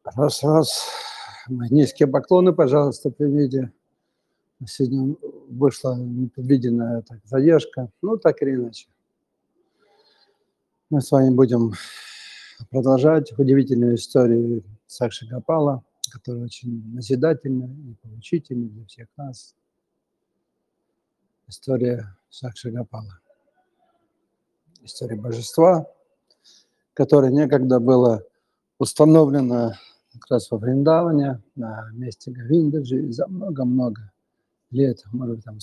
Раз, раз. Мои низкие поклоны, пожалуйста, примите. Сегодня вышла непредвиденная задержка. Ну, так или иначе. Мы с вами будем продолжать удивительную историю Сакши Гопала, которая очень назидательна и поучительна для всех нас. История Сакши Гопала. История божества, которое некогда было установлено как раз во Вриндаване, на месте Говиндаджи, за много-много лет, может быть,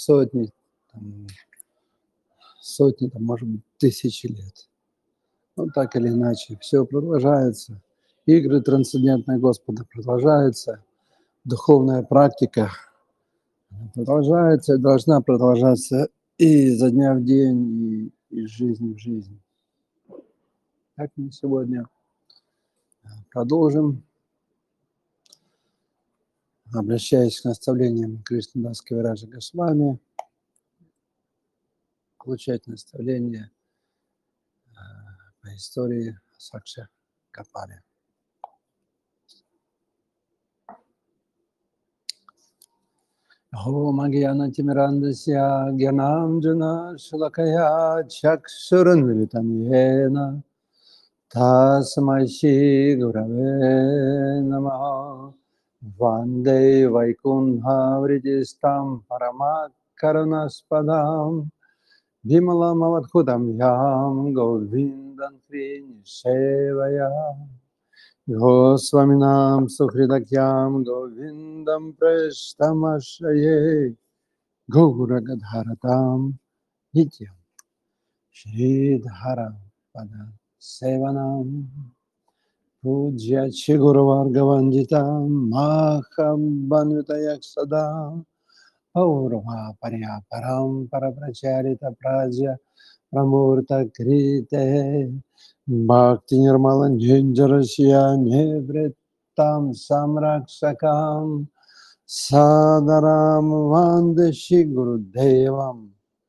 сотни, может быть, тысячи лет. Ну, так или иначе, все продолжается. Игры трансцендентные Господа продолжаются. Духовная практика продолжается и должна продолжаться и изо дня в день, и из жизни в жизнь. Так мы сегодня продолжим, обращаясь к наставлениям Кришнадаса Кавираджа Госвами, получать наставления по истории Сакши Гопали. Om Agyanatimirandasya Gyananjana Shalakaya Chakshurunmilitam Yena Tasmai Shri Gurave Namaha Vande Vaikuntha Vridistam Paramakkarunaspadam Vimalam Avadhutam Yam Govindam Sevaya Gosvaminam Suhridakyam Govindam Preshtamashaye Gauragadharatam Nityam Shridhara Pada Sevanam Pujya Chiguruvargavanditam Maham Banvitayak Sada Aurva Paryaparam Parapracharita Praja Pramurta Krite Bhakti Nirmalan Jinjarasya Nevritam Samrakshakam Sadaram Vandeshi Gurudevam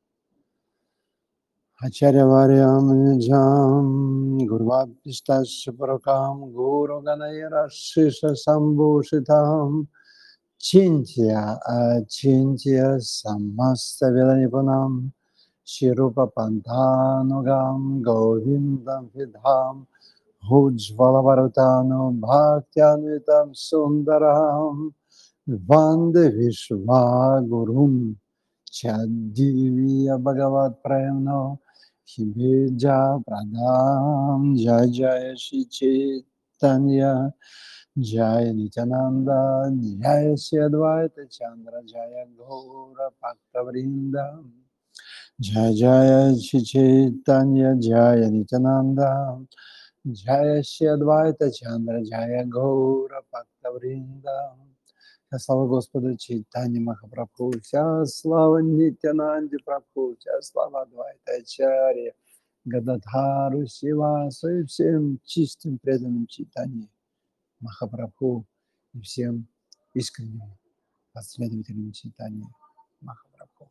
Acharya Varyam Nijam Gurvapishtasya Parakam Guru Ganayara Shisha Sambhushitam Chintya Achintya Samasta Vedanipunam Shirupa Pantanugam Govindam Vidham Ujjvalavaratano Bhaktyanitam Sundaram Vande Vishvagurum Chadivya Bhagavat Premno Hibija Pradam Jaya Jaya Shri Chaitanya Jaya Nityananda Jaya Shri Advaita Chandra Jaya Gaura Bhakta Vrinda Jaya Jaya Shri Chaitanya Jaya Nityananda Jaya Shri Advaita Chandra Jaya Gaura Bhakta Vrinda. Вся слава Господу Чайтанье Махапрабху, вся слава Нитянанде Прабху, вся слава Адвайта Ачарье, Гададхару Сивасу и всем чистым преданным Чайтанье Махапрабху и всем искренним последователям Чайтанье Махапрабху.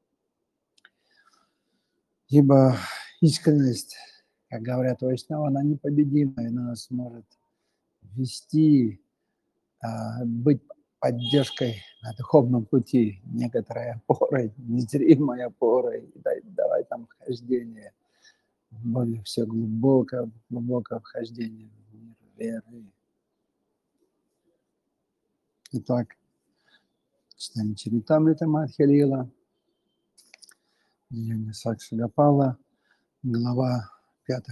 Ибо искренность, как говорят Вайшнава, она непобедимая, она нас может вести, быть поддержкой на духовном пути, некоторой опорой, незримой опорой, давай там вхождение, более все глубокое вхождение в мир веры. Итак, читаем Чаритамрита Мадхья Лила, Деяния Сакши Гопала, глава 5.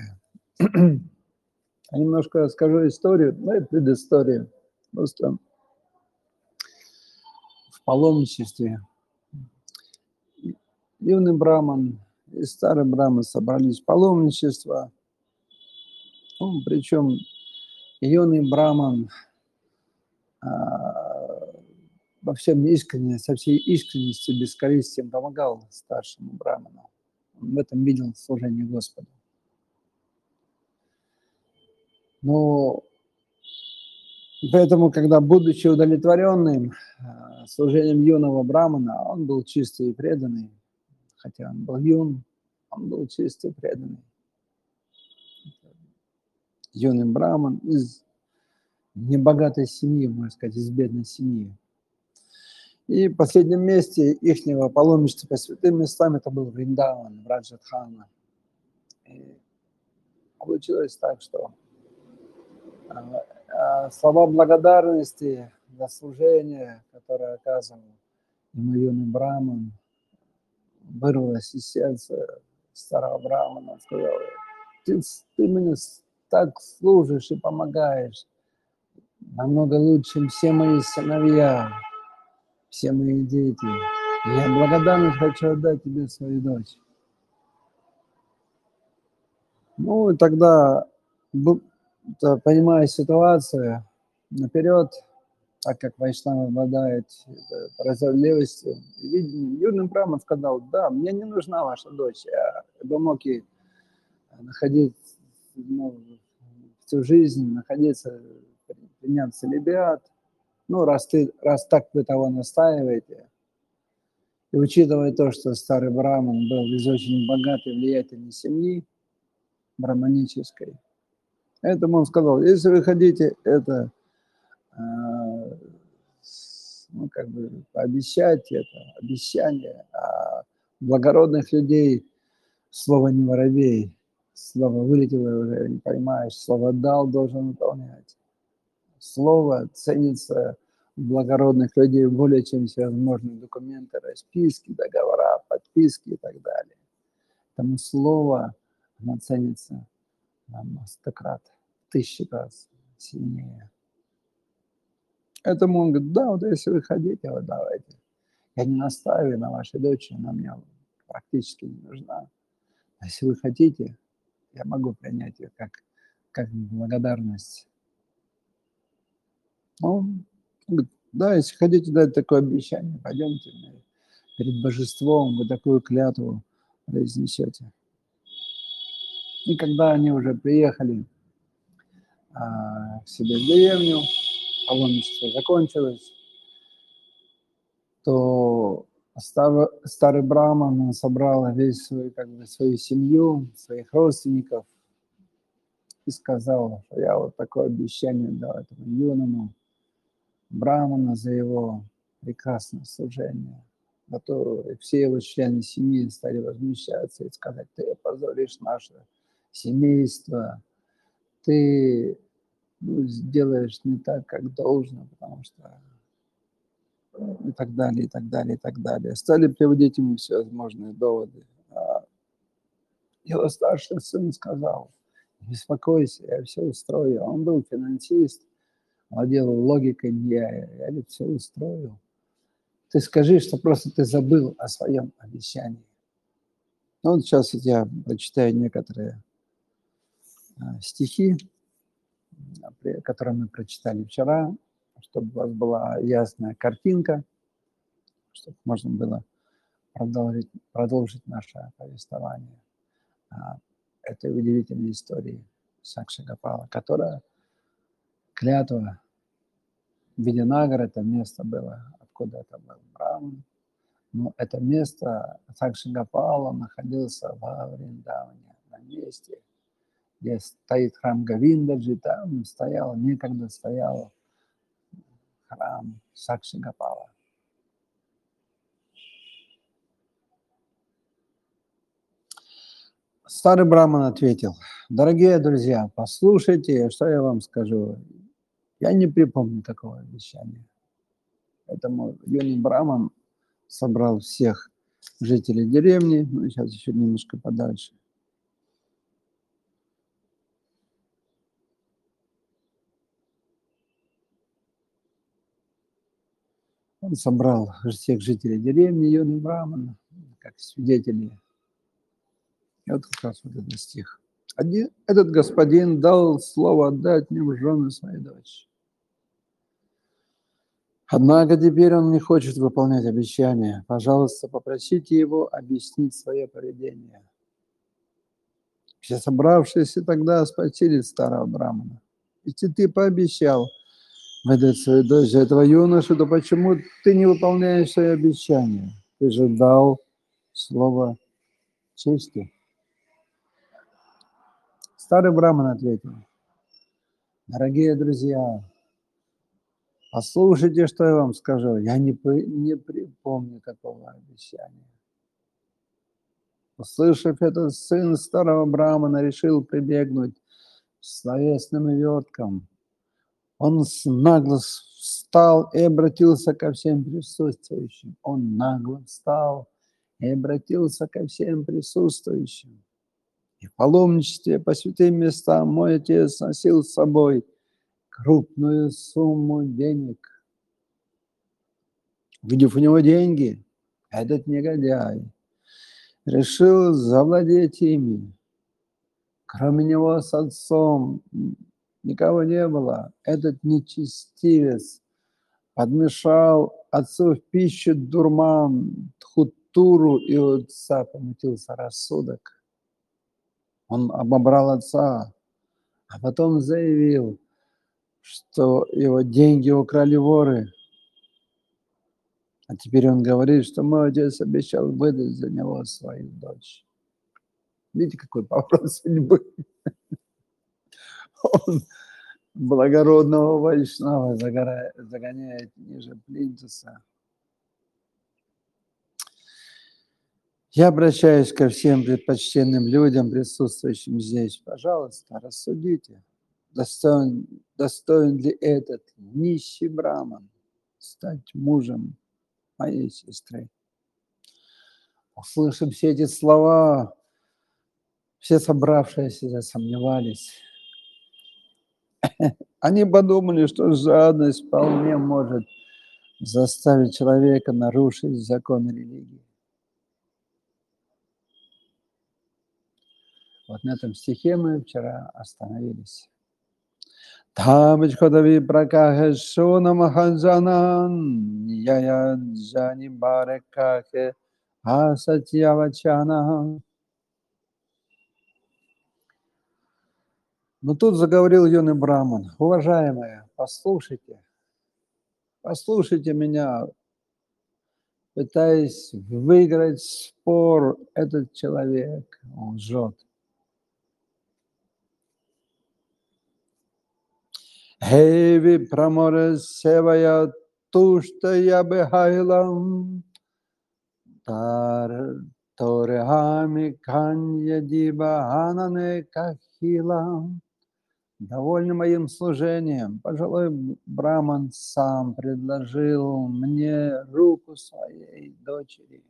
Я немножко расскажу историю, и предысторию. Просто в паломничестве юный браман и старый браман собрались в паломничество. Причем юный браман во всем искренне, со всей искренностью, бескорыстием помогал старшему браману. Он в этом видел служение Господу. Но поэтому, когда, будучи удовлетворенным служением юного брамана, он был чистый и преданный, хотя он был юн, он был чистый и преданный. Юный браман из небогатой семьи, можно сказать, из бедной семьи. И в последнем месте ихнего паломничества по святым местам это был Вриндаван, Раджадхана. И получилось так, что слова благодарности за служение, которое оказывал ему юный браман, вырвалось из сердца старого брамана. Он сказал: ты мне так служишь и помогаешь, намного лучше, чем все мои сыновья, все мои дети. И я благодарность хочу отдать тебе свою дочь. Ну, и тогда, понимая ситуацию, наперед, так как Вайшнава обладает прозорливостью и видением, юным браман сказал: да, мне не нужна ваша дочь, я бы мог и находить, всю жизнь находиться, принять целибат. Ну, раз так вы того настаиваете, и учитывая то, что старый браман был из очень богатой, влиятельной семьи, браманической, поэтому он сказал: если вы хотите это, пообещать, это обещание, а благородных людей слово не воробей, слово вылетело уже, не поймаешь, слово дал, должен выполнять. Слово ценится у благородных людей более, чем всевозможные документы, расписки, договора, подписки и так далее. Поэтому слово, оно ценится на 100 крат, 1000 раз сильнее. Поэтому он говорит: да, вот если вы хотите, вот давайте. Я не настаиваю на вашей дочери, она мне практически не нужна. А если вы хотите, я могу принять ее как благодарность. Он говорит: да, если хотите дать такое обещание, пойдемте перед божеством, вы такую клятву произнесете. И когда они уже приехали к себе в деревню, паломничество закончилось, то старый браман собрал весь свою семью, своих родственников и сказал, что я вот такое обещание дал этому юному браману за его прекрасное служение. А то все его члены семьи стали возмущаться и сказать: ты опозоришь наше семейство, ты сделаешь не так, как должно, потому что и так далее, и так далее, и так далее. Стали приводить ему всевозможные доводы. А его старший сын сказал: не беспокойся, я все устрою. Он был финансист, владел логикой, я ведь все устрою. Ты скажи, что просто ты забыл о своем обещании. Ну, вот сейчас я прочитаю некоторые стихи, которые мы прочитали вчера, чтобы у вас была ясная картинка, чтобы можно было продолжить наше повествование этой удивительной истории Сакши Гопала, которая клятва Видянагара, это место было, откуда это был Браман, но это место Сакши Гопала находился во Вриндаване, на месте, где стоит храм Говиндаджи, там некогда стоял храм Сакши Гопала. Старый браман ответил: дорогие друзья, послушайте, что я вам скажу. Я не припомню такого обещания. Поэтому юный браман собрал всех жителей деревни, сейчас еще немножко подальше. Он собрал всех жителей деревни, юный браман, как свидетелей. И вот как раз вот этот стих. Этот господин дал слово отдать мне в жены своей дочери. Однако теперь он не хочет выполнять обещания. Пожалуйста, попросите его объяснить свое поведение. Все собравшиеся тогда спросили старого брамана: если ты пообещал выдать свою дочь за этого юношу, то почему ты не выполняешь свои обещания? Ты же дал слово чести. Старый браман ответил: дорогие друзья, Послушайте, что я вам скажу. Я не припомню такого обещания. Услышав это, сын старого брамана решил прибегнуть к словесным верткам. Он нагло встал и обратился ко всем присутствующим. Он нагло встал и обратился ко всем присутствующим. И в паломничестве по святым местам мой отец носил с собой крупную сумму денег. Увидев у него деньги, этот негодяй решил завладеть ими. Кроме него с отцом никого не было. Этот нечестивец подмешал отцу в пищу дурман, тхутуру, и у отца помутился рассудок. Он обобрал отца, а потом заявил, что его деньги украли воры. А теперь он говорит, что мой отец обещал выдать за него свою дочь. Видите, какой поворот судьбы? Он благородного вайшнава загоняет ниже плинтуса. Я обращаюсь ко всем предпочтенным людям, присутствующим здесь. Пожалуйста, рассудите, достоин ли этот нищий браман стать мужем моей сестры. Услышав все эти слова, все собравшиеся засомневались. Они подумали, что жадность вполне может заставить человека нарушить законы религии. Вот на этом стихе мы вчера остановились. Табичходави пракахе шуна махаджанан, яя джани барекахе асатьявачана. Но тут заговорил юный браман. Уважаемые, послушайте меня, пытаясь выиграть спор, этот человек лжет. Хеви праморе севая тушта ябехайлам, торехами канья диба анане кахилам. Довольный моим служением, пожилой браман сам предложил мне руку своей дочери.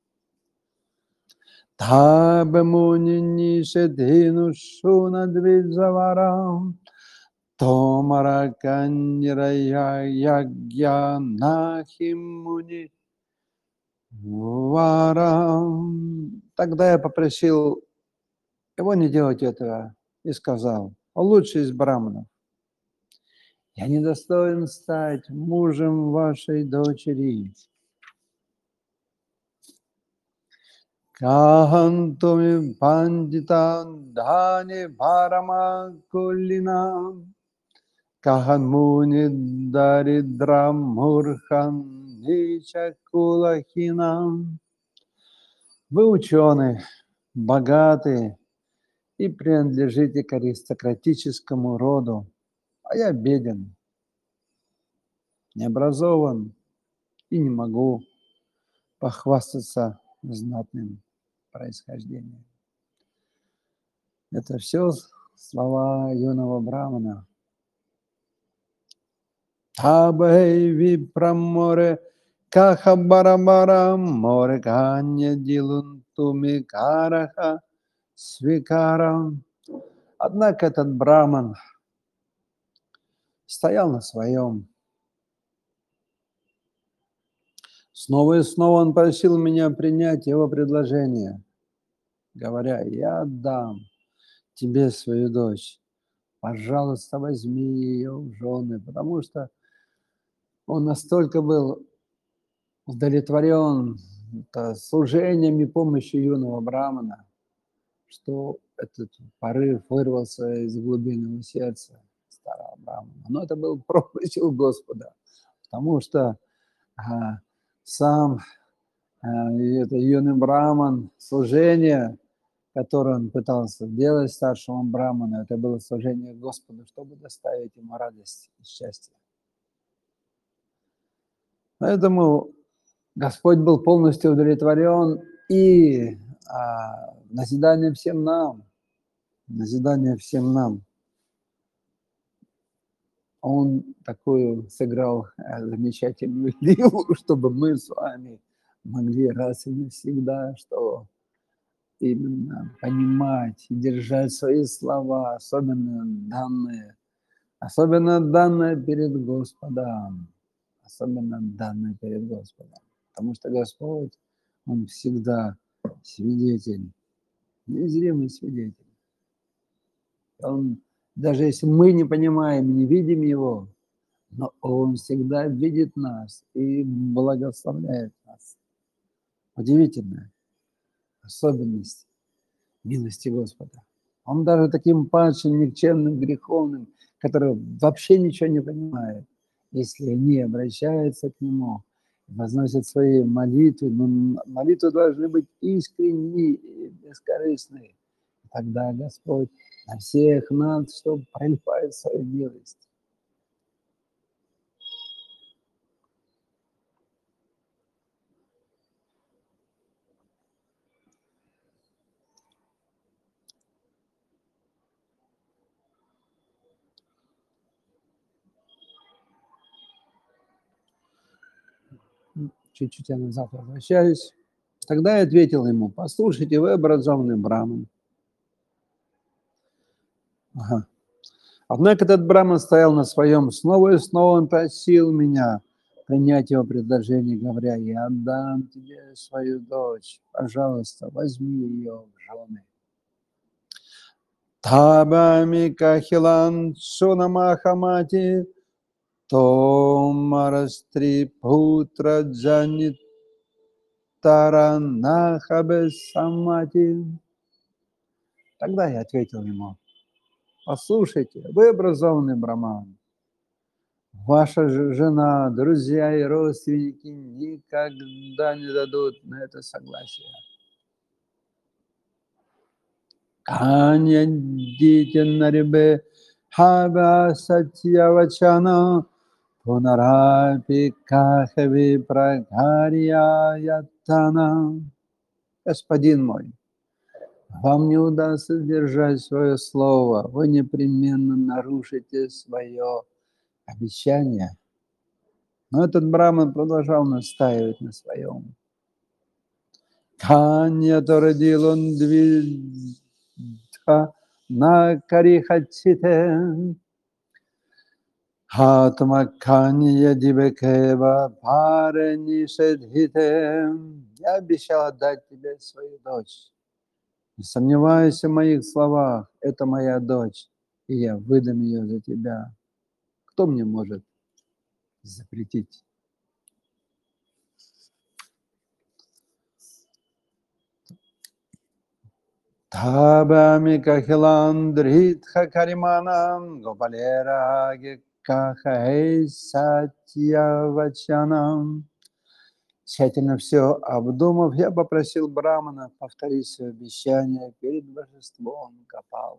Табемуни нишедхину шуна двиджаварам, томара каньрая ягья нахимуни варам. Тогда я попросил его не делать этого и сказал: лучший из браманов, я недостоин стать мужем вашей дочери. Кахантуми пандита дхани парама кулина, каханмуни даридрам мурхан ничакулахина. Вы ученые, богатые и принадлежите к аристократическому роду, а я беден, необразован и не могу похвастаться знатным происхождением. Это все слова юного брамана. Табэй випраморе кахабарабарам море канья дилунтуми караха свикарам. Однако этот браман стоял на своем. Снова и снова он просил меня принять его предложение, говоря: я отдам тебе свою дочь, пожалуйста, возьми ее в жены, потому что он настолько был удовлетворен служением и помощью юного брамана, что этот порыв вырвался из глубины его сердца старого брамана. Но это был промысел Господа, потому что сам это юный браман, служение, которое он пытался делать старшему браману, это было служение Господу, чтобы доставить ему радость и счастье. Поэтому Господь был полностью удовлетворен и назидание всем нам, назидание всем нам. Он такую сыграл замечательную игру, чтобы мы с вами могли раз и навсегда, что именно понимать и держать свои слова, особенно данные перед Господом, особенно данные перед Господом. Потому что Господь, Он всегда свидетель, незримый свидетель. Он, даже если мы не понимаем, не видим Его, но Он всегда видит нас и благословляет нас. Удивительная особенность милости Господа. Он даже таким падшим, никчемным, греховным, который вообще ничего не понимает, если не обращается к Нему, возносит свои молитвы, но молитвы должны быть искренние и бескорыстные. Тогда Господь на всех нас, что проливает свою милость. Чуть-чуть я назад возвращаюсь. Тогда я ответил ему: послушайте, вы образованный браман. Ага. Однако этот браман стоял на своем, снова и снова он просил меня принять его предложение, говоря: я отдам тебе свою дочь, пожалуйста, возьми ее в жены. Табами кахилан сунамахамати томарастри путра джанит таранахабесамати. Тогда я ответил ему: послушайте, вы образованный браман. Ваша жена, друзья и родственники никогда не дадут на это согласие. Канья дитянарибе хаба сатьявачана пунарапи кахави прагарья ятана. Господин мой, вам не удастся держать свое слово, вы непременно нарушите свое обещание. Но этот браман продолжал настаивать на своем. Канья торадилон двидха на карихачите. Хатма канья дибекева паренишедхите. Я обещал отдать тебе свою дочь. Не сомневайся в моих словах, это моя дочь, и я выдам ее за тебя. Кто мне может запретить? Табами кахиландритха кариманам гопалера гекахай сатьявачанам. Тщательно все обдумав, я попросил брамана повторить свое обещание перед божеством Гопалы.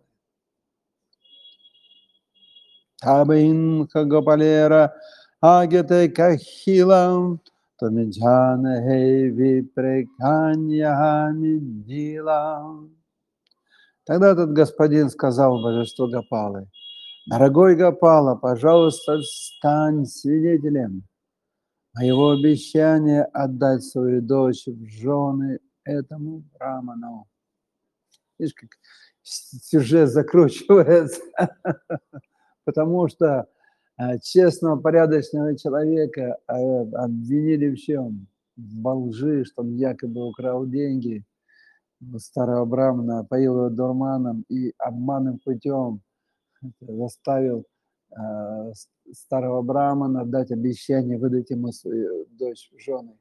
Табинха гопалера агете кахилам томиджана хей випреканьями дилам. Тогда этот господин сказал божеству Гопалы: дорогой Гопала, пожалуйста, стань свидетелем моего обещания отдать свою дочь в жены этому браману. Видишь, как сюжет закручивается, потому что честного, порядочного человека обвинили в чем? В лжи, что он якобы украл деньги старого брамана, поил его дурманом и обманным путем заставил старого брамана дать обещание выдать ему свою дочь в жены.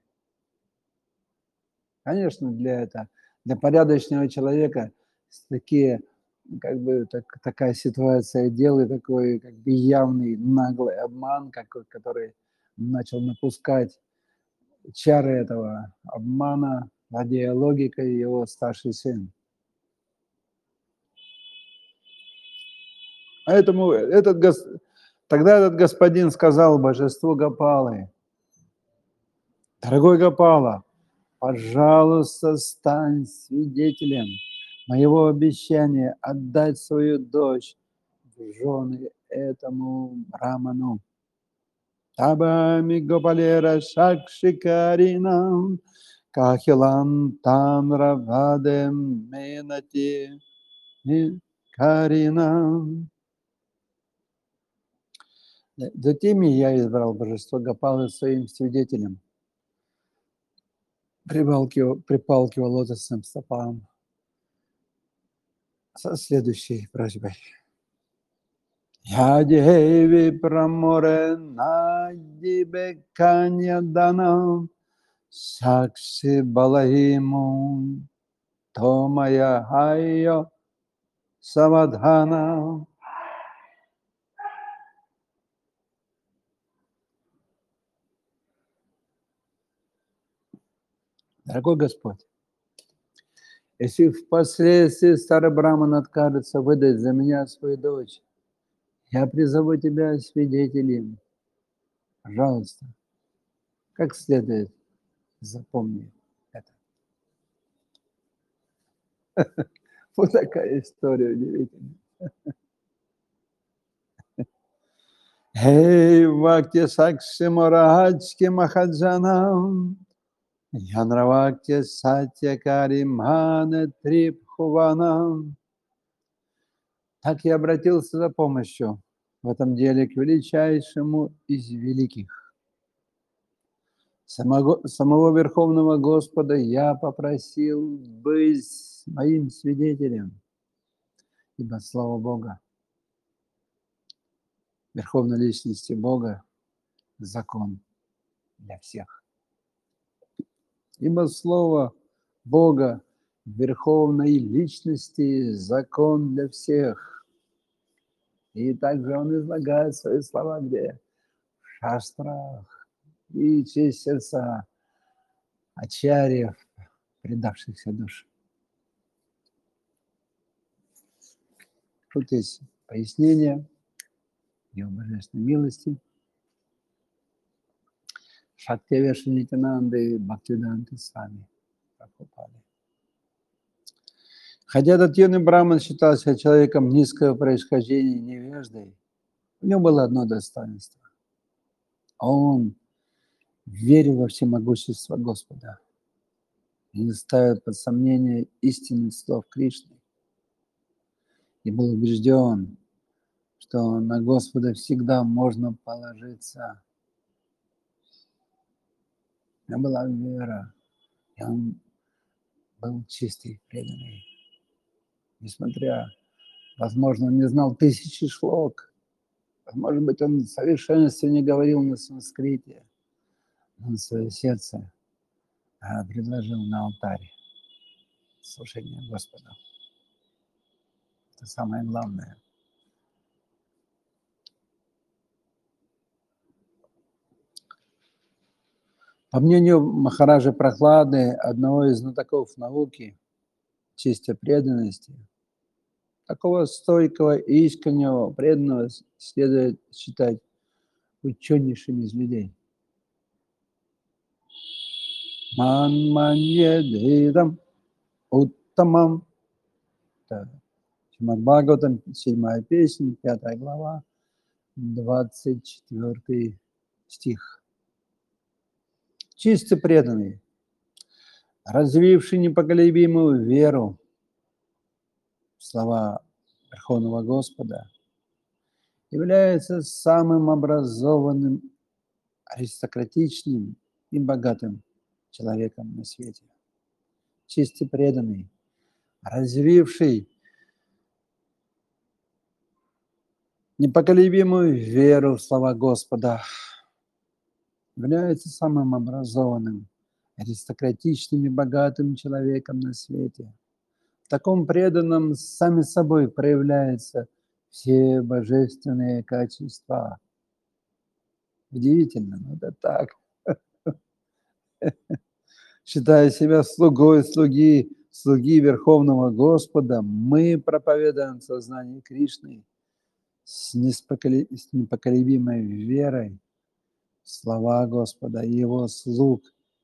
Конечно, для порядочного человека такая ситуация дела, такой как бы явный наглый обман, который начал напускать чары этого обмана, владея логикой, его старший сын. Поэтому тогда этот господин сказал божеству Гопалы: Дорогой Гопала, пожалуйста, стань свидетелем моего обещания отдать свою дочь в жены этому браману. Табами Гопалера Шакшикаринам Кахилан Тамравадем Менати Каринам. Затем я избрал божество Гопалы своим свидетелем, припалкивал лотосным стопам со следующей просьбой. Я деви праморе нади беканья данам сакси балаиму то моя хайо савадхана. Дорогой Господь, если впоследствии старый браман откажется выдать за меня свою дочь, я призову тебя свидетелем. Пожалуйста, как следует запомни это. Вот такая история удивительная. Хей, Вакти Сакши Мурахачки Махаджанам, Янравакти Сатьякари Мане Трипхуванам. Так я обратился за помощью в этом деле к величайшему из великих. Самого Верховного Господа я попросил быть моим свидетелем, ибо слава Бога, Верховной Личности Бога, закон для всех. Ибо Слово Бога, Верховной Личности, закон для всех. И также Он излагает свои слова где? В шастрах и через сердца ачарьев, предавшихся душ. Тут есть пояснение Его Божественной милости. Шактивеша Нитянанды Бхактивиданты Свами Прабхупады. Хотя этот юный браман считался человеком низкого происхождения, невеждой, у него было одно достоинство. Он верил во всемогущество Господа и не ставил под сомнение истинных слов Кришны. И был убежден, что на Господа всегда можно положиться. У него была вера, и он был чистый, преданный. Несмотря, возможно, он не знал тысячи шлок, может быть, он в совершенстве не говорил на санскрите, но свое сердце предложил на алтарь служение Господу. Это самое главное. По мнению Махараджи Прохлады, одного из знатоков науки, чистой преданности, такого стойкого и искреннего преданного следует считать ученейшим из людей. Манманьедидам уттамам. Шримад Бхагаватам, 7 песня, 5 глава, 24 стих. Чисто преданный, развивший непоколебимую веру в слова Верховного Господа, является самым образованным, аристократичным и богатым человеком на свете. Чисто преданный, развивший непоколебимую веру в слова Господа, является самым образованным, аристократичным и богатым человеком на свете. В таком преданном сами собой проявляются все божественные качества. Удивительно, но это так. Считая себя слугой слуги Верховного Господа, мы проповедуем сознание Кришны с непоколебимой верой в слова Господа и Его слуг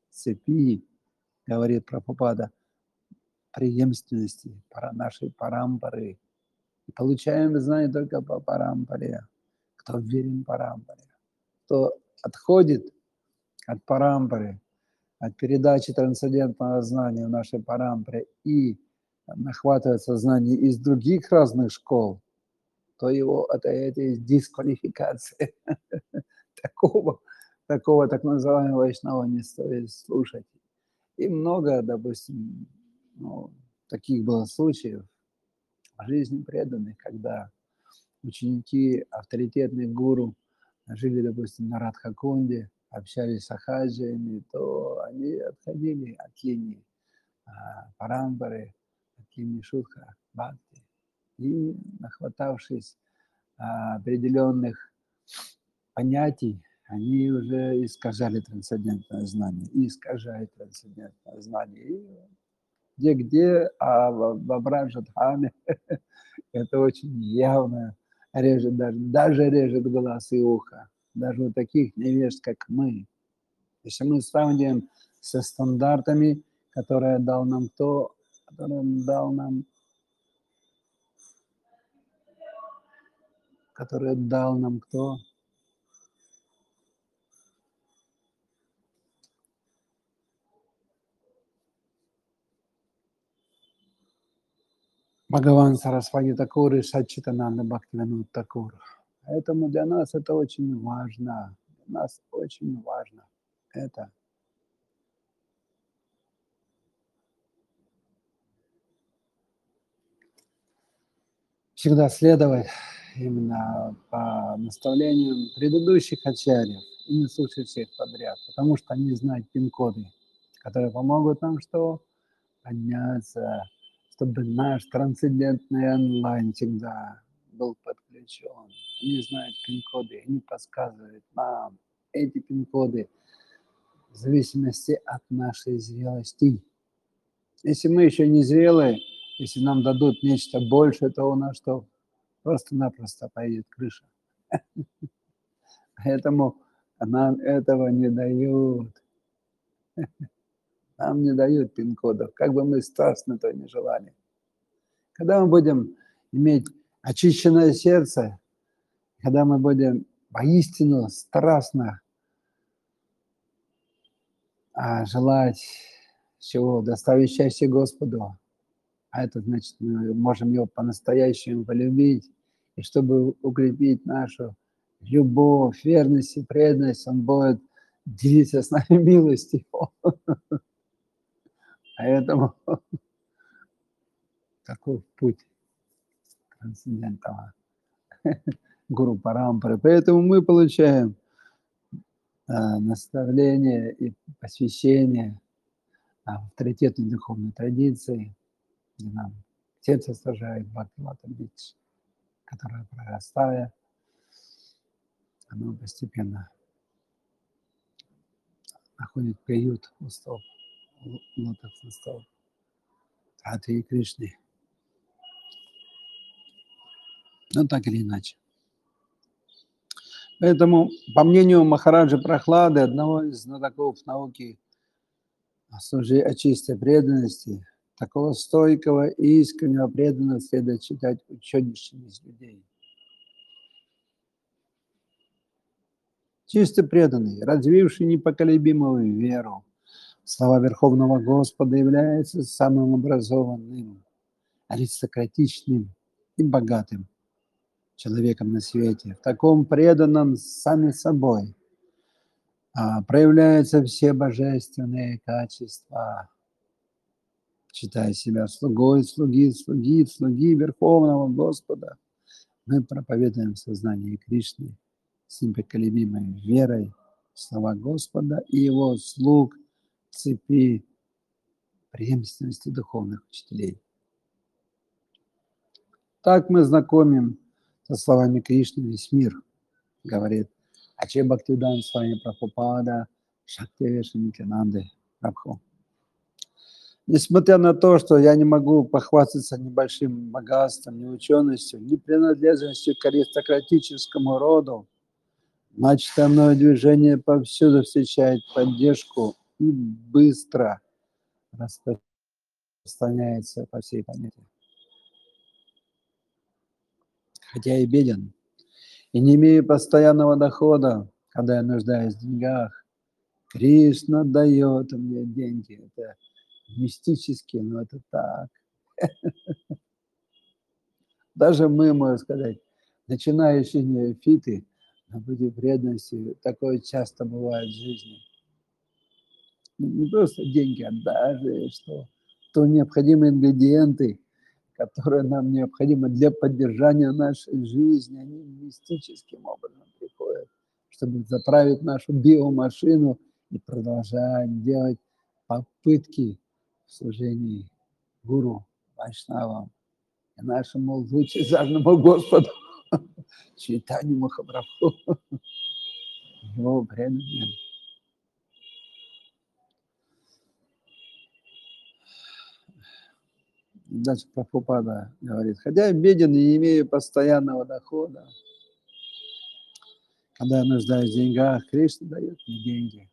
цепи, говорит Прабхупада, преемственности нашей парампары. И получаем знания только по парампаре. Кто верен парампаре, кто отходит от парампары, от передачи трансцендентного знания в нашей парампаре и нахватывается знания из других разных школ, то его это дисквалификация. Такого так называемого вайшнава не стоит слушать. И много, допустим, таких было случаев в жизни преданных, когда ученики авторитетных гуру жили, допустим, на Радхакунде, общались с ахаджиями, то они отходили от линии парампары, от линии шутха, бхакти. И, нахватавшись определенных понятий, они уже искажали трансцендентное знание, и искажают трансцендентное знание. И где-где, а в Абраджадхаме это очень явно режет, даже режет глаз и ухо. Даже у таких невежд, как мы. Если мы сравниваем со стандартами, которые дал нам кто, которые дал нам кто? Бхагаван Сарасвати Такур и Саччитананда Бхактивинода Такур. Поэтому для нас это очень важно. Для нас очень важно это. Всегда следовать именно по наставлениям предыдущих ачарьев и не слушать всех подряд, потому что они знают пин-коды, которые помогут нам что? Подняться, чтобы наш трансцендентный онлайн всегда был подключен. Они знают пин-коды, они подсказывают нам эти пин-коды в зависимости от нашей зрелости. Если мы еще не зрелые, если нам дадут нечто большее, то у нас что? Просто-напросто поедет крыша. Поэтому нам этого не дают. Нам не дают пин-кодов, как бы мы страстно то не желали. Когда мы будем иметь очищенное сердце, когда мы будем воистину страстно желать чего? Доставить счастье Господу, а это значит, мы можем его по-настоящему полюбить, и чтобы укрепить нашу любовь, верность и преданность, он будет делиться с нами милостью. Поэтому такой путь трансцендентного гуру парампары. Поэтому мы получаем наставление и посвящение авторитетной духовной традиции, где нам сердце сажает Бхактивинода Бидж, которое, прорастая, оно постепенно находит приют у стоп, лотосных стоп Радхи и Кришны. Ну, так или иначе. Поэтому, по мнению Махараджа Прохлады, одного из знатоков науки о чистой преданности, такого стойкого и искреннего преданного следует считать ученейшим из людей. Чисто преданный, развивший непоколебимую веру, слава Верховного Господа является самым образованным, аристократичным и богатым человеком на свете. В таком преданном сами собой проявляются все божественные качества, считая себя слуги Верховного Господа. Мы проповедуем сознание Кришны с непоколебимой верой в слова Господа и Его слуг в цепи преемственности духовных учителей. Так мы знакомим со словами Кришны весь мир, говорит Аче Бхактивинода Свами Прабхупада Шактивеша Нитянанды Прабху. Несмотря на то, что я не могу похвастаться небольшим богатством, ни ученостью, ни принадлежностью к аристократическому роду, начатое мною движение повсюду встречает поддержку и быстро распространяется по всей планете. Хотя и беден, и не имею постоянного дохода, когда я нуждаюсь в деньгах, Кришна дает мне деньги. Это мистически, но это так. Даже мы, можно сказать, начинающие неофиты на пути преданности, такое часто бывает в жизни. Не просто деньги, а даже что то необходимые ингредиенты, которые нам необходимы для поддержания нашей жизни, они мистическим образом приходят, чтобы заправить нашу биомашину и продолжать делать попытки в служении гуру, вайшнавам и нашему лучезарному Господу Чайтанье Махапрабху, его преданным. Дальше Прабхупада говорит, хотя я беден и не имею постоянного дохода, когда я нуждаюсь в деньгах, Кришна дает мне деньги.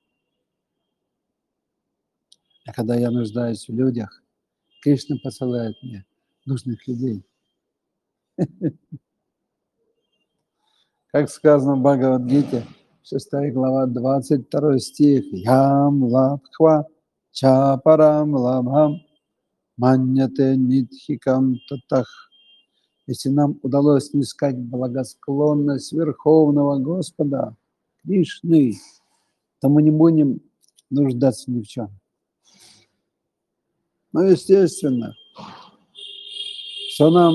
А когда я нуждаюсь в людях, Кришна посылает мне нужных людей. Как сказано в Бхагавад-гите, 6 глава, 22 стих. Ям лабхва чапарам лабхам маньяте нитхикам татах. Если нам удалось снискать благосклонность Верховного Господа, Кришны, то мы не будем нуждаться ни в чем. Но естественно, что нам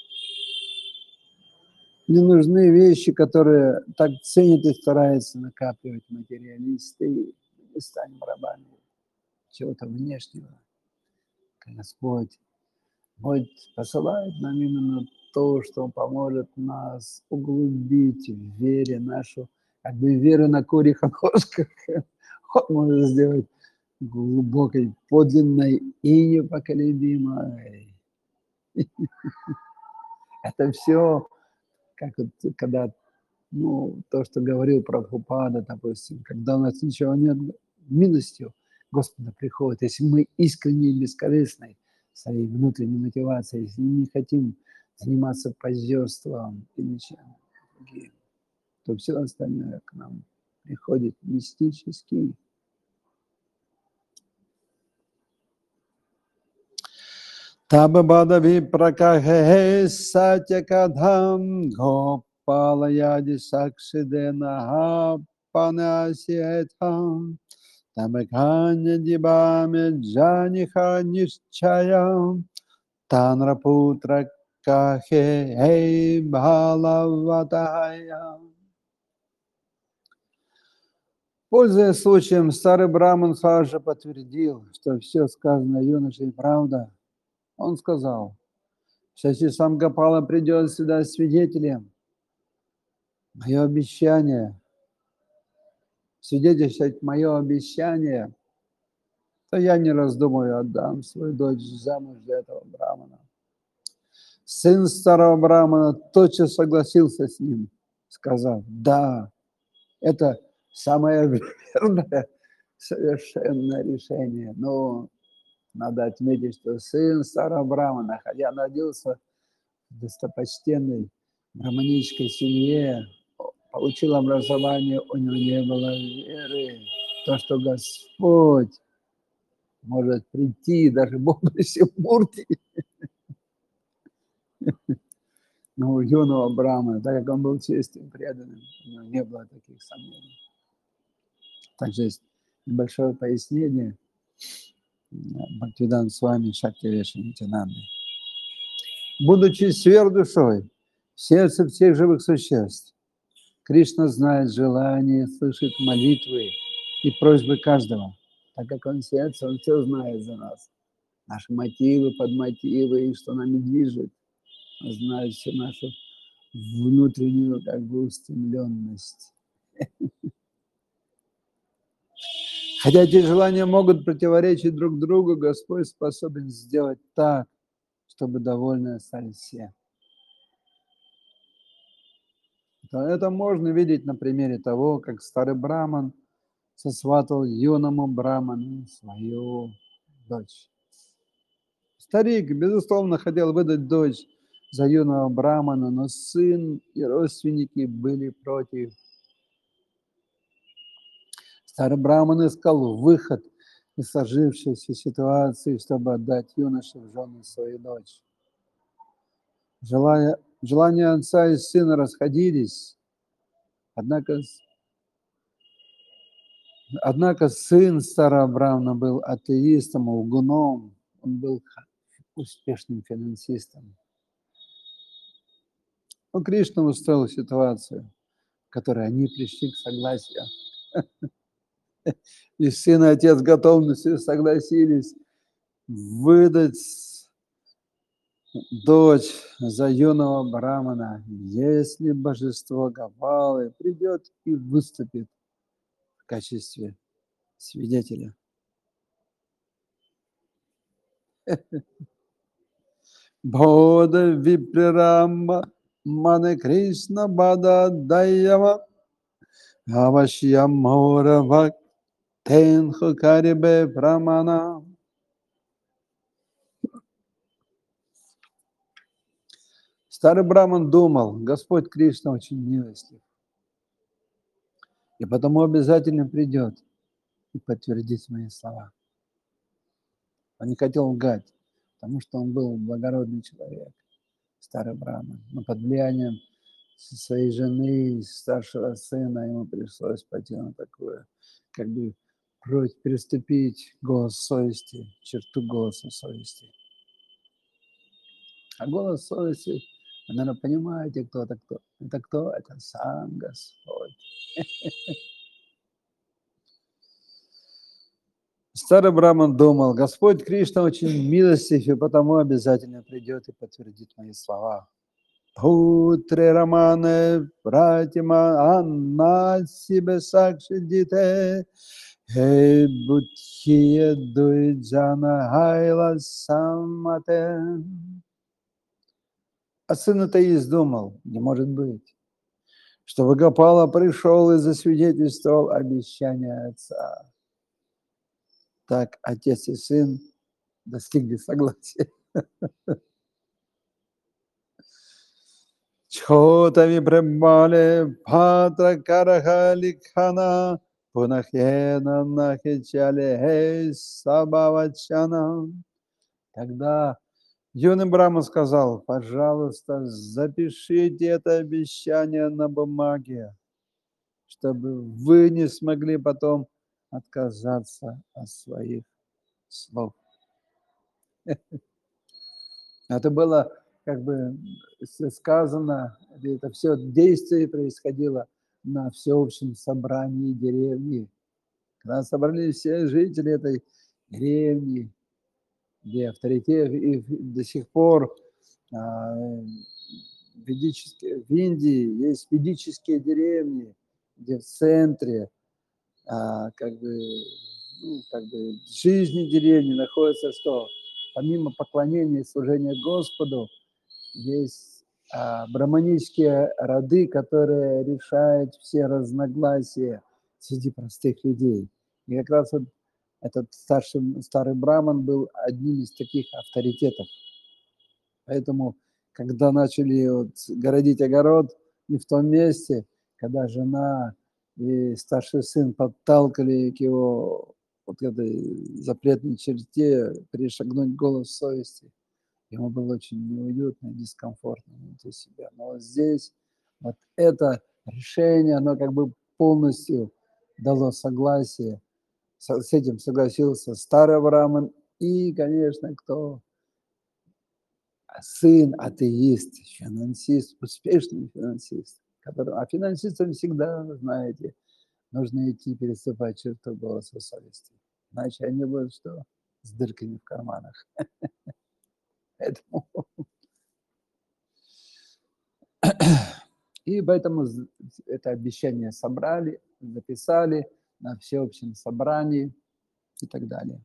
не нужны вещи, которые так ценят и стараются накапливать материалисты, и не станем рабами чего-то внешнего. Господь посылает нам именно то, что поможет нас углубить в вере нашу, как бы веру на курьих ножках. Он может сделать глубокой, подлинной и непоколебимой. Это все, как вот, когда, то, что говорил Прабхупада, допустим, когда у нас ничего нет, милостью Господа приходит, если мы искренне и бескорыстны своей внутренней мотивацией, если не хотим заниматься позерством или чем другим, то все остальное к нам приходит мистически. Табабада випракахе сатякадхам гопалаяди сакшиденаха панасиетхам табакханя дибаме джаниха нишчаям танрапутра кахе эй бхалаватая. Пользуясь случаем, старый браман Саджа подтвердил, что все сказанное юношей правда. Он сказал, что если сам Гопала придет сюда свидетелем, мое обещание, свидетельствовать мое обещание, то я, не раздумывая, отдам свою дочь замуж для этого брамана. Сын старого брамана тотчас согласился с ним, сказав, да, это самое верное, совершенное решение. Но надо отметить, что сын старого брамана, хотя родился в достопочтенной браманической семье, получил образование, у него не было веры. То, что Господь может прийти, даже Бог Мурти, но у юного Брамана, так как он был честным, преданным, у него не было таких сомнений. Также есть небольшое пояснение Бхактивиданта Свами Шактивеша Нитянанды. Будучи сверхдушой в сердце всех живых существ, Кришна знает желания, слышит молитвы и просьбы каждого, так как он сердце, он все знает за нас. Наши мотивы, подмотивы, и что нами движет. Он знает всю нашу внутреннюю устремленность. Хотя эти желания могут противоречить друг другу, Господь способен сделать так, чтобы довольны остались все. Это можно видеть на примере того, как старый браман сосватал юному браману свою дочь. Старик, безусловно, хотел выдать дочь за юного брамана, но сын и родственники были против. Старый браман искал выход из сложившейся ситуации, чтобы отдать юноше в жены свою дочь. Желания отца и сына расходились, однако сын старого брамана был атеистом, лгуном, он был успешным финансистом. Но Кришна устроил ситуацию, в которой они пришли к согласию. И сын и отец готовностью согласились выдать дочь за юного брамана, если божество Гопалы придет и выступит в качестве свидетеля. Бода випрарама мане Кришна бада дайяма авашьям мауравак тенхо карибе брамана. Старый браман думал, Господь Кришна очень милостлив, и потому обязательно придет и подтвердит мои слова. Он не хотел лгать, потому что он был благородный человек, старый браман. Но под влиянием своей жены и старшего сына ему пришлось пойти на такое, как бы переступить голос совести, черту голоса совести. А голос совести, вы, наверное, понимаете, кто это кто? Это кто? Это сам Господь. Старый браман думал, Господь Кришна очень милостив, и потому обязательно придет и подтвердит мои слова. Путре рамане пратима анна себе сакшидите, хей будхие дуиджана хайла самате. А сын атеист думал, не может быть, что Гопала пришел и засвидетельствовал обещание отца. Так отец и сын достигли согласия. Чхотами пребали патра караха ликхана пунахена нахичали хей сабавачана. Тогда юный Брахма сказал, пожалуйста, запишите это обещание на бумаге, чтобы вы не смогли потом отказаться от своих слов. Это было как бы сказано, это все действие происходило на всеобщем собрании деревни. Когда собрались все жители этой деревни, где авторитет, и до сих пор в Индии есть ведические деревни, где в центре жизни деревни находится что? Помимо поклонения и служения Господу, есть брахманические роды, которые решают все разногласия среди простых людей. И как раз вот этот старый браман был одним из таких авторитетов. Поэтому, когда начали городить огород не в том месте, когда жена и старший сын подталкивали к его вот этой запретной черте перешагнуть голос совести, ему было очень неуютно и дискомфортно внутри себя. Но вот здесь вот это решение, оно как бы полностью дало согласие. С этим согласился старый браман и, конечно, кто? Сын атеист, финансист, успешный финансист. А финансистам всегда, знаете, нужно идти переступать черту голоса совести. Иначе они будут что? С дырками в карманах. Поэтому... И поэтому это обещание собрали, записали на всеобщем собрании и так далее.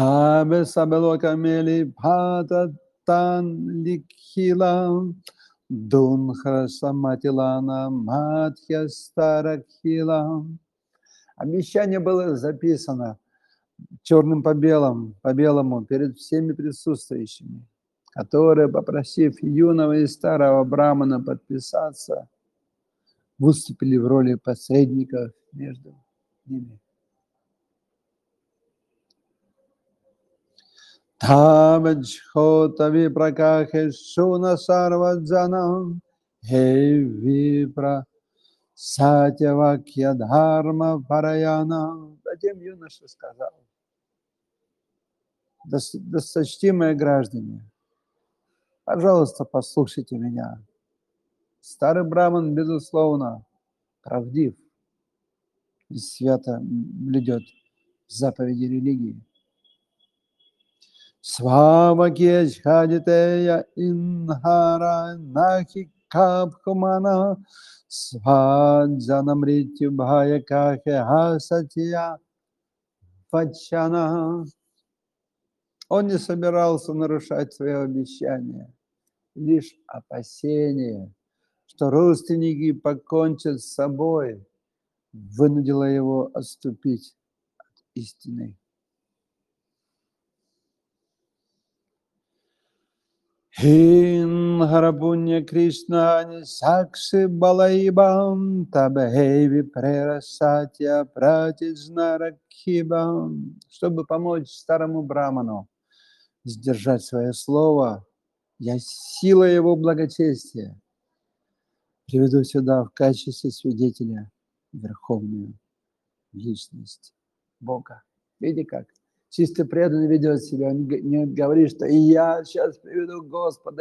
Табе сабелока мели пата тан ликхила Дунхрасаматилана Матхьястаракхилам. Обещание было записано черным по белому перед всеми присутствующими, которые, попросив юного и старого брамана подписаться, выступили в роли посредников между ними. Табаджхота випракахе шуна сарваджанам хе випра сатьявакья дхарма параяна. Затем юноша сказал: досточтимые граждане, пожалуйста, послушайте меня. Старый браман, безусловно, правдив и свято блюдет заповеди религии. Свавакьяджхадитея инхара нахи капхумана сваджанамритю бхаякахе хасатья вачана. Он не собирался нарушать свое обещание. Лишь опасение, что родственники покончат с собой, вынудило его отступить от истины. Хин Харапунья Кришнани Сакши Балаибам Табхеви Прерасатья Пратиджнаракхибам. Чтобы помочь старому браману сдержать свое слово, я силой его благочестия приведу сюда в качестве свидетеля верховную личность Бога. Видите как? Чисто преданный ведет себя, он не говорит, что и я сейчас приведу Господа,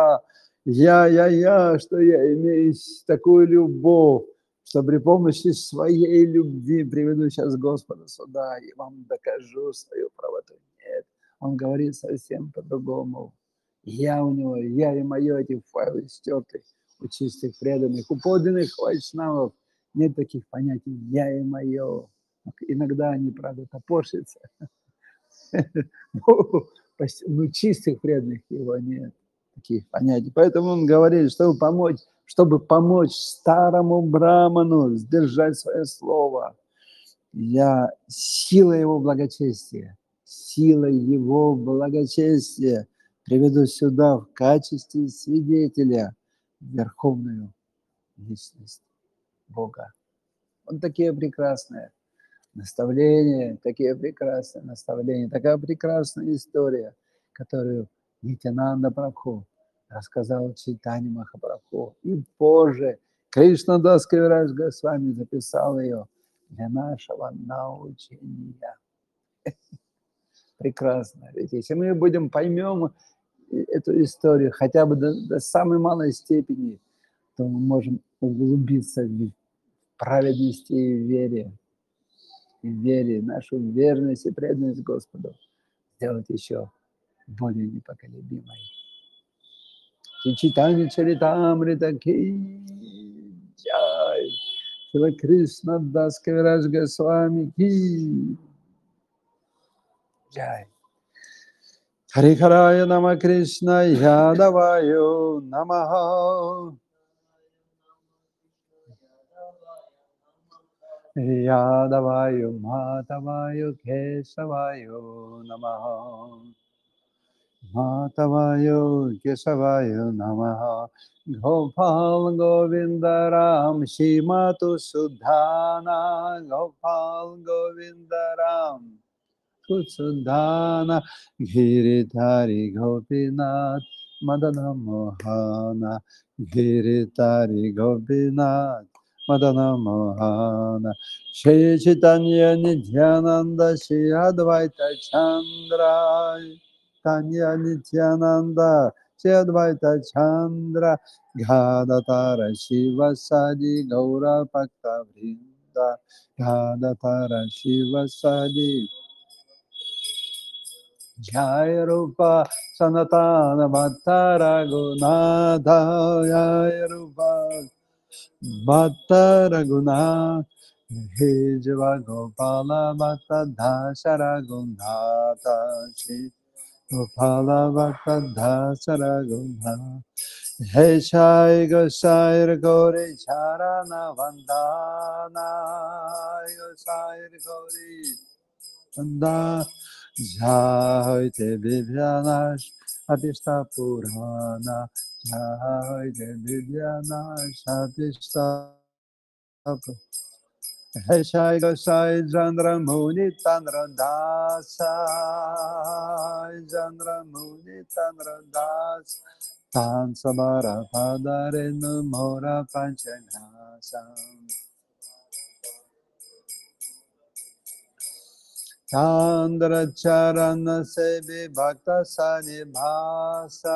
что я имею такую любовь, что при помощи своей любви приведу сейчас Господа сюда и вам докажу свою правоту. Нет, он говорит совсем по-другому. Я у него, я и мое, эти файлы стерты у чистых преданных, у подлинных вайшнавов нет таких понятий «я и мое». Иногда они, правда, топорщатся. Ну, чистых преданных его нет таких понятий. Поэтому он говорит, чтобы помочь старому браману сдержать свое слово, я силой его благочестия приведу сюда в качестве свидетеля верховную личность Бога. Он такие прекрасные наставления, такая прекрасная история, которую Нитянанда Прабху рассказал Чайтанья Махапрабху. И позже Кришнадас Кавирадж Госвами записал ее для нашего научения. Прекрасно. Ведь если мы поймем эту историю хотя бы до самой малой степени, то мы можем углубиться в праведности и вере, нашу верность и преданность Господу сделать еще более непоколебимой. Чайтанья Чаритамрита ки джай. Шрила Кришнадас Кавирадж Госвами ки джай. Харихарая Нама Кришна Ядаваю Намаха. Yadavayu Matavayu Kesavayu Namaha. Matavayu Kesavayu Namaha. Gopal Govindaram Shimatu Sudhana. Gopal Govindaram Sudhana. Giridhari Gopinath Madana Mohana. Giridhari Gopinath Madana Mohana. Shri Chaitanya Nityananda Shri Advaita Chandra. Tanya Nityananda Shri Advaita Chandra. Gadadhara Shiva Sadi Gaura Bhakta Vrinda. Gadadhara Shiva Sadi Jaya Rupa Sanatana Bhatta Raghunatha. Jaya Rupa Bhatta Raghunatha. He Jiva Gopala Bhatta Dhasa Raghunatha. Gopala Bhatta Dhasa Raghunatha. He Shai Gosai Gori Charana Vandana Gosai Gori Vanda Jai Te Vidyanash Abhishta Purana Jai Te Vidyanash Abhishta He Shai Gosai Chandra Muni Tandra Dasa Chandra Muni Tandra Das Tan Sabara Padarenu Mora Panchanyasam Chandra Charana Sebi Bhakta Sani Bhasa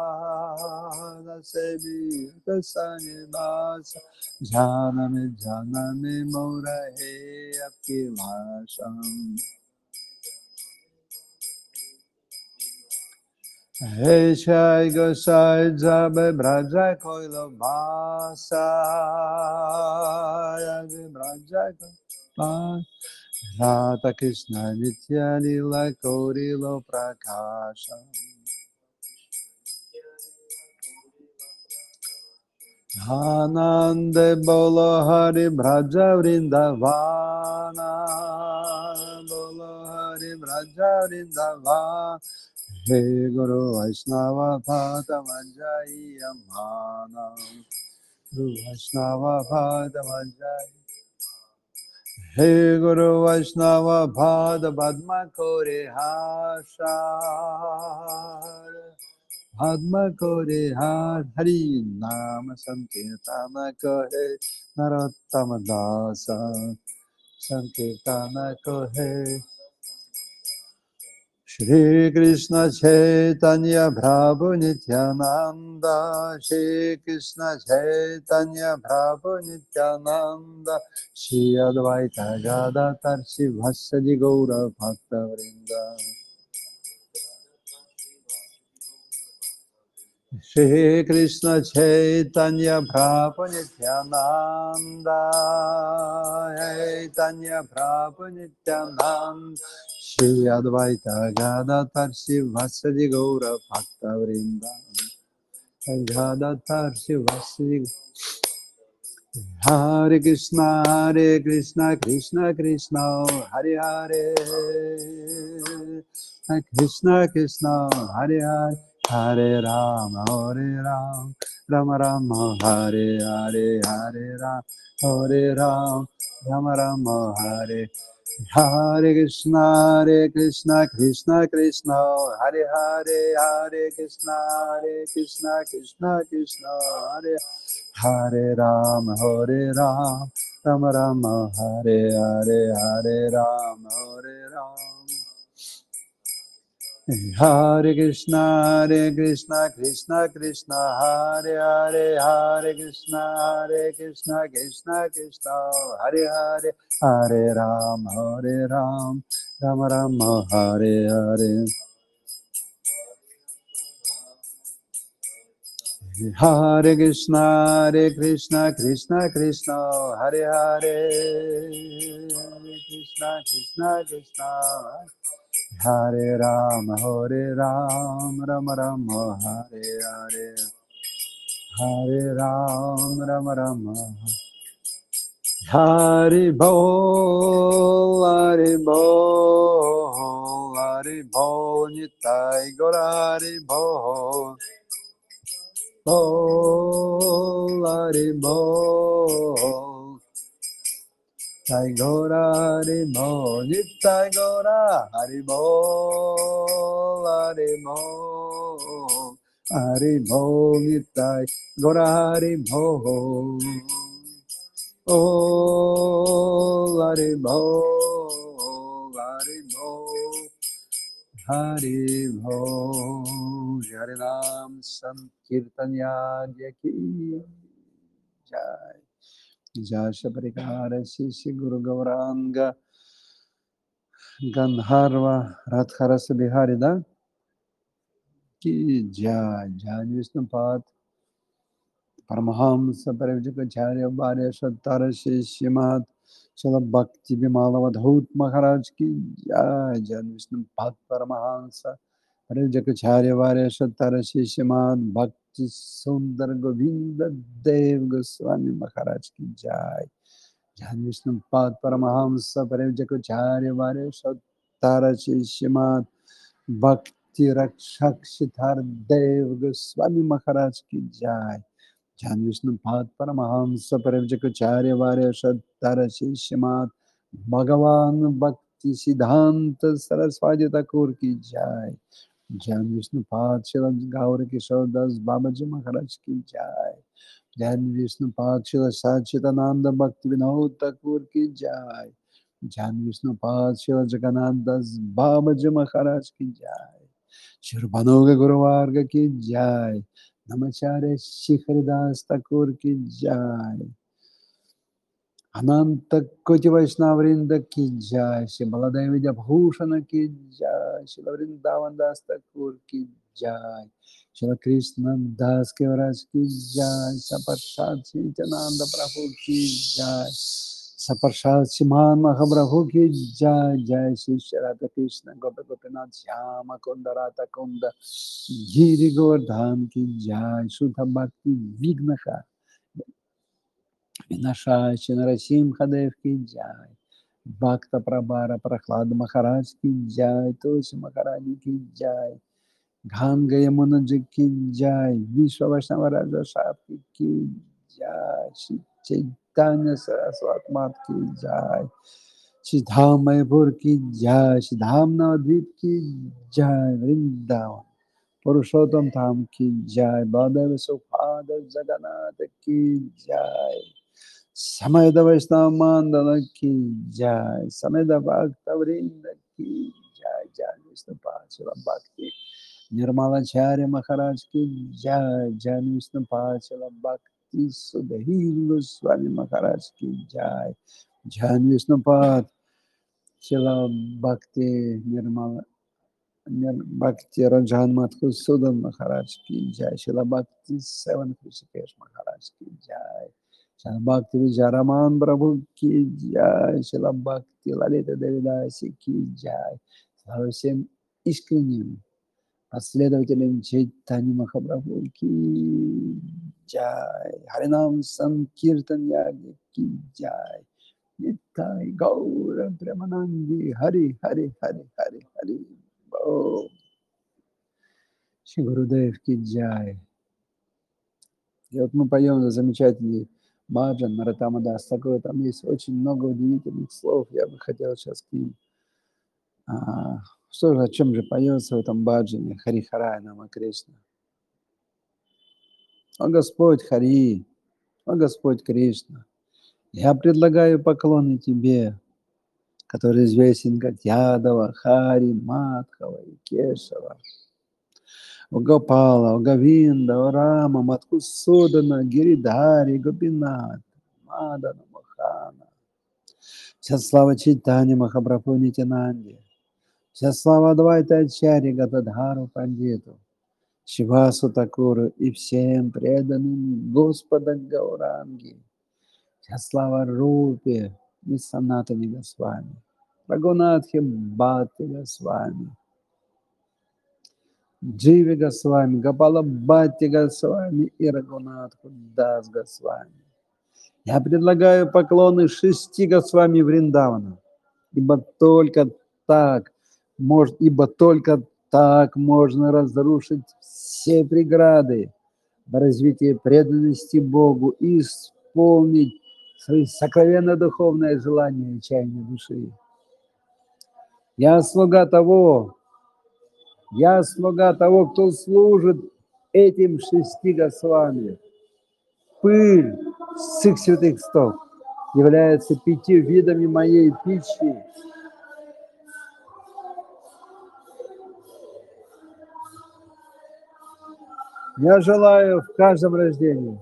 Sebi Bhakta Sani Bhasa Janami Mora He Apki Bhasham He Shai Gosai Jabe Braja Koilo Bhasa Yagi Braja Koilo Radha Krishna Nitya Lila Korilo Prakasha Anande Bolo Hari Braja Vrindavana Bolo Hari Braja Vrindavana He Guru Vaishnava Pada Manjai Amana Guru Vaishnava Pada Manjai He Guru Vaishnava Pada Padma Kore Hasha Padma Kore Hari Nama Sankirtana Kohe Narottama Dasa Sankirtana Kohe Shri Krishna Chaitanya Prabhu Nityananda Shri Krishna Chaitanya Prabhu Nityananda Shri Advaita Gadadhar Sivasadi Gaura Bhakta Vrinda Shri Krishna Chaitanya Prabhu Nityananda Chaitanya Prabhu Nityananda Shri Advaita Gadadhar Sivasadi Gaura Bhakta Vrinda Gadadhar Sivasadi Hare Krishna Krishna Krishna Hare Hare Krishna Krishna Hare Hare Hare Rama Hare Rama Rama Rama Hare Hare Hare Rama Hare Rama Rama Rama Hare Hare Krishna Krishna Krishna Hare Hare Hare Krishna Krishna Krishna Hare Hare Ram, Hare Ram, Rama Rama, Hare Hare, Hare Ram, Hare Ram. Hare Krishna, Krishna Krishna, Hare Hare, Hare Krishna, Krishna Krishna, Hare Hare, Hare Ram, Hare Ram, Rama Rama, Hare Hare. Hare Krishna, Krishna Krishna, Hare Hare, Krishna Krishna, Hare Ram, Hare Ram, Rama Rama, Hare Hare, Hare Ram, Rama Rama, Hare Bol, Hare Bol, Hare Bol, Nitai Gaura, Hare Bol. Bol, Hare Bol, Jai Gora Hare Bol, Nitai Gora Hare Bol, Hare Bol, Hare Bol, Nitai Gora Hare Bol, Bol, Hare Bol, Hare Bol. Hari Bol, Hare Ram Sankirtan Yagya Ki Jai. Jai Shaparikara Shishi Guru Gauranga Gandharva Radharasa Bihari Da Ki Jai. Jai Vishnupad Paramahamsa Parivajikacharya Bharya Shattara Shishyamat Shala Bhakti Vimala Vadhut Maharaj Ki Jai. Jai Vishnupad Paramahamsa Parivajikacharya Bharya Shattara Shishyamat Bhakti Bhakti Sundar Govinda Dev Goswami Maharaj ki Jai. Jhan Vishnu Pad Paramahamsa Parivjakacharya Varya Sattara Shishyamat Bhakti Rakshak Shithar Dev Goswami Maharaj ki Jai. Jhan Vishnu Pad Paramahamsa Parivjakacharya Varya Sattara Shishyamat Bhagavan Bhakti Siddhanta Saraswati Thakur ki Jai. Jhan Vishnu Pad Shila Gaura Kishore Das Babaji Maharaj ki Jai. Jhan Vishnu Pad Shila Sachidananda Bhakti Vinod Thakur ki Jai. Jhan Vishnu Pad Shila Jagannath Das Babaji Maharaj ki Jai. Shurbanova Guru Varga ki Jai. Namacharya Shikharidas Thakur ki Jai. Ananta Koti Vaishnavrinda ki Jai. Shri Baladev Vidya Bhushana ki Jai. Shri Vrindavan Das Thakur ki Jai. Shri Krishna Das Kevaraj ki Jai. Saparshat Nityananda Prabhu ki Jai. Saparshat Siman Mahaprabhu ki Jai. Jai Shri Radha Krishna Gopa Gopinath Shyama Kundarata Kunda Giri Govardhan ki Jai. Sudha Bhakti Vignaha Vinashai Narasим Hadev ki Jai. Bhakta Prabhara Prahlad Maharaj ki Jai. Tulsi Maharaj ki Jai. Ganga Yamuna ji ki Jai. Vishwa Vaishnava Raja Shapti ki Jai. Shri Chaitanya Saraswat Mat ki Jai. Shri Dham Mayapur ki Jai. Shri Dham Navadvip ki Jai. Vrindavan Purushottam Dham ki Jai. Baladev Subhadra Jagannath ki Jai. Samayada Vaishnava Mandala ki Jai. Samayada Bhakta Vrinda ki Jai. Jai Vishnu Pachela Bhakti Nirmala Charya Maharaj ki Jai. Jai Vishnu Pachela Bhakti Sudhir Goswami Maharaj ki Jai. Jai Vishnu Pachela Bhakti Nirmala Bhakti Rajan Madhu Sudan Maharaj ki Jai. Shila Bhakti Seven Krishikesh Maharaj ki Jai. Shila Bhakti Vijaraman Prabhu ki Jai. Shila Bhakti Lalita Devidasi ki Jai. Слава всем искренним последователям Чайтани Махапрабху ki Jai. Харинам Санкиртан Яги ki Jai. Nittai Gaura Premanandi Hari Hari Hari Hari Hari. Oh. Шри Гурудев ки Джай. И вот мы поем замечательный баджан Нароттама Дас Такура. Там есть очень много удивительных слов. Я бы хотел сейчас к ним. Что же, о чем же поется в этом баджане? Хари Харай Нама Кришна. О Господь Хари, о Господь Кришна, я предлагаю поклоны Тебе, который известен как Ядава, Хари, Мадхава и Кешава. О Гопала, о Говинда, о Рама, Мадхусудана, Гиридхари, Гопинат, Мадана, Мохана. Вся слава Чайтани Махапрабху Нитянанде. Вся слава Адвайта Ачарьи Гададхару Пандиту, Шивасу Такуру и всем преданным Господа Гауранги. Вся слава Рупе и Санатани Госвами, Рагунатхи Бхатти Госвами, Дживи Госвами, Гопала Бхатти Госвами и Рагунатху Дас Госвами. Я предлагаю поклоны 6 Госвами Вриндавана, ибо только так можно разрушить все преграды в развитии преданности Богу и исполнить свои сокровенное духовное желание и чаяние души. Я слуга того, кто служит этим 6 Госвами. Пыль с их святых стоп является 5 видами моей пищи. Я желаю в каждом рождении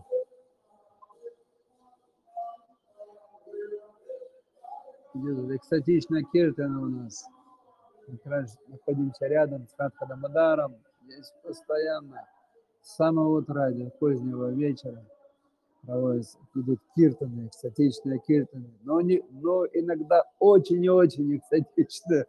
экстатичная киртана у нас. Мы находимся рядом с Радхадамадаром. Здесь постоянно с самого утра до позднего вечера идут киртаны, экстатичные киртаны. Но иногда очень и очень экстатичные.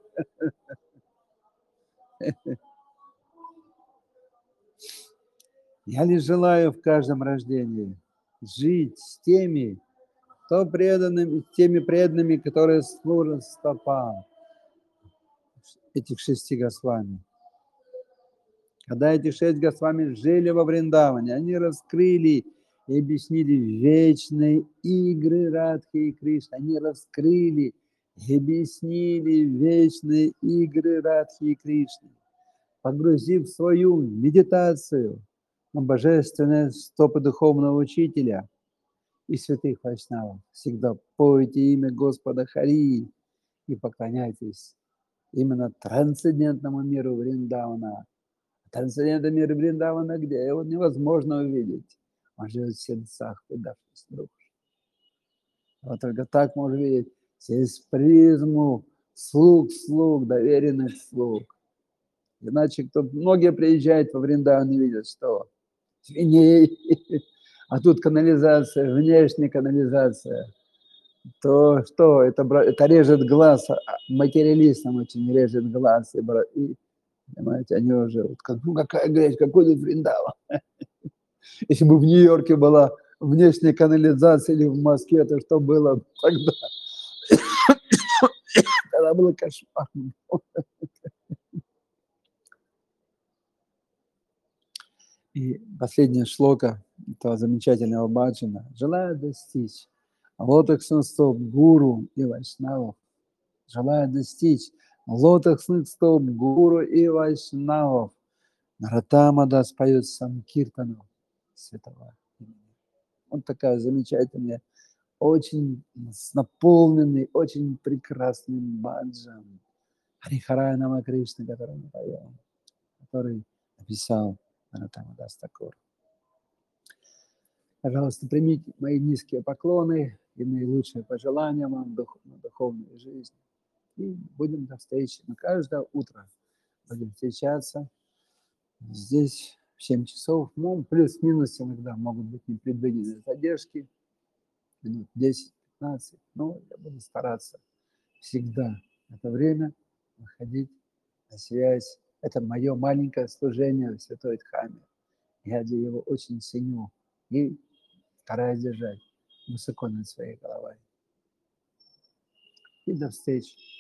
Я лишь желаю в каждом рождении жить с теми, теми преданными, которые служат стопам этих 6 Госвами. Когда эти 6 Госвами жили во Вриндаване, они раскрыли и объяснили вечные игры Радхи и Кришны. Они раскрыли и объяснили вечные игры Радхи и Кришны, погрузив свою медитацию на божественные стопы духовного учителя и святых вайшнавов. Всегда пойте имя Господа Хари и поклоняйтесь именно трансцендентному миру Вриндавана. Трансцендентный мир Вриндавана, где его невозможно увидеть. Он живет в сердцах предавшихся душ. Вот только так можно видеть через призму слуг, доверенных слуг. Иначе многие приезжают во Вриндаван и видят, что свиней, а тут канализация, внешняя канализация. То что, это режет глаз, материалистам очень режет глаз. И понимаете, они уже, вот, какая грязь, какой тут Вриндаван. Если бы в Нью-Йорке была внешняя канализация или в Москве, то что было тогда? Тогда было кошмар. И последняя шлока этого замечательного баджана. Желаю достичь лотосных стоп гуру и вайшнавов. Желаю достичь лотосных стоп гуру и вайшнавов. Наратамада споет Санкиртану святого имени. Вот такая замечательная, очень наполненный, очень прекрасным баджан. Харихарая Нама Кришна, который мы поем, который написал Наратамада Стакур. Пожалуйста, примите мои низкие поклоны и наилучшие пожелания вам на духовной жизни. И будем до встречи. Мы каждое утро будем встречаться здесь в 7 часов. Ну, плюс-минус иногда могут быть непредвиденные задержки. Минут 10-15. Но я буду стараться всегда в это время выходить на связь. Это мое маленькое служение в Святой Дхаме. Я его очень ценю и стараюсь держать высоко над своей головой. И до встречи.